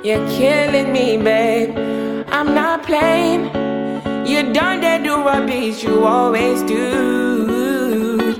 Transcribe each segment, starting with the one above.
You're killing me, babe. I'm not playing. You done that do rubbish you always do.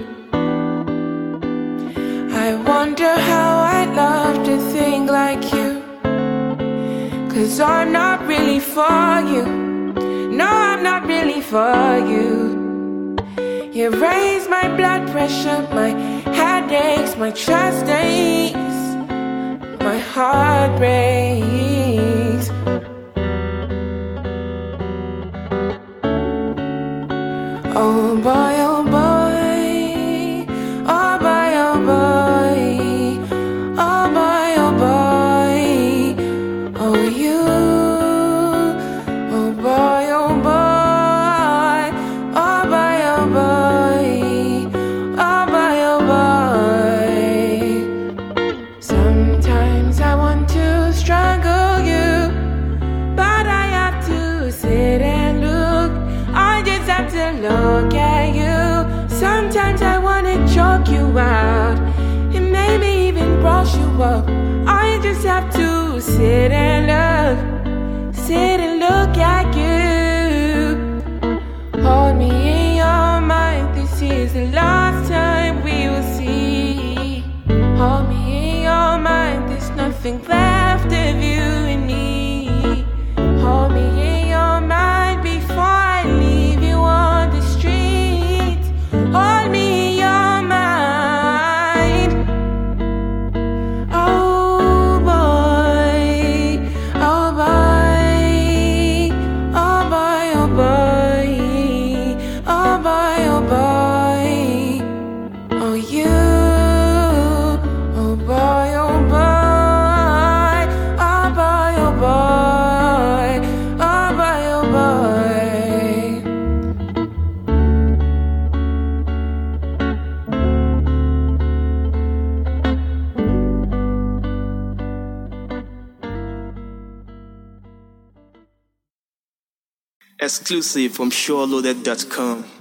I wonder how I'd love to think like you. 'Cause I'm not really for you. No, I'm not really for you. You raise my blood pressure, my head aches, my chest aches, my heart breaks. Oh boy, oh boy, oh boy, oh boy, oh boy, oh boy, oh you, oh boy, oh boy, oh boy, oh boy, oh boy, oh boy. Sometimes I want to strangle you, but I have to sit and look. I just have to look at you. Sometimes I wanna choke you out and maybe even brush you up. I just have to sit and look at you. Hold me in your mind, this is the last time we will see. Hold me in your mind, there's nothing left of you and me. Hold me in your mind before I leave you on the street. Hold me in your mind. Oh boy, oh boy, oh boy, oh boy, oh boy, oh boy, oh you, oh boy, oh boy, oh boy, oh boy, oh boy, oh boy. Exclusive from SureLoaded.com.